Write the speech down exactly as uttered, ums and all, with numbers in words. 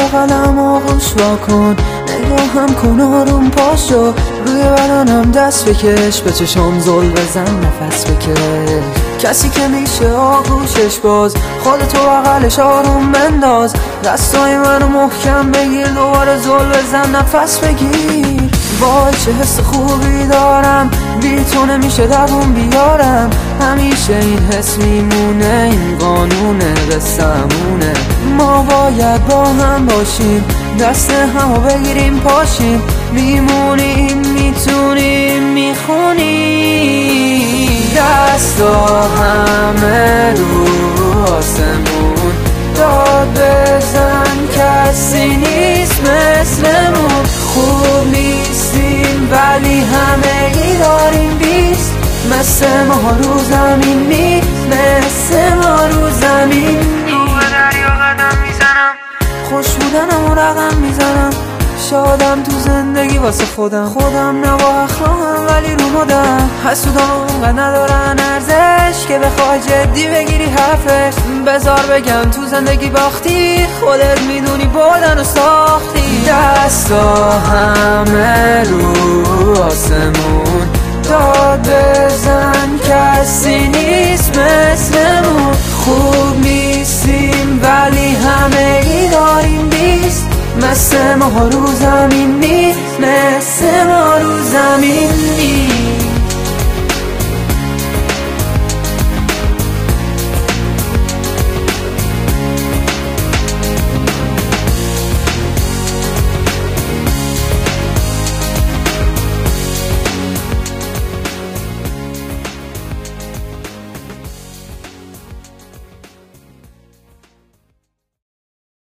بغلم آغوش واکن، نگاهم کن آروم پاشو، روی بدنم دست بکش، به چشم زل بزن نفس بکش. کسی که میشه آغوشش باز، خودتو بغلش آروم بنداز، دستای منو محکم بگیر، دوباره زل بزن نفس بگیر. وای چه حس خوبی دارم، بی تو نمیشه دووم بیارم، همیشه این حس میمونه، این قانونه قصه‌مونه. ما باید با هم باشیم، دست همو بگیریم پاشیم، میمونیم میتونیم میخونیم. دستا همه رو آسمون، داد بزن کسی نیست مثلمون. خوب نیستیم ولی همه ای داریم بیست، مثل ما رو زمین نیست، مثل ما رو زمین نیست. رو به دریا قدم میزنم، خوش بودنم و رقم میزنم، شادم تو زندگی واسه خودم، خودم نوا اخلاقم ولی رو مدم. حسودان اونقدر ندارن ارزش که بخوای جدی بگیری حرفش. بذار بگم تو زندگی باختی، خودت میدونی بردن و ساختی. دستا همه رو آسمون، داد بزن کسی نیست مثلمون. خوب نیستیم ولی همه ای داریم بیست، مثل ما رو زمین نیست، مثل ما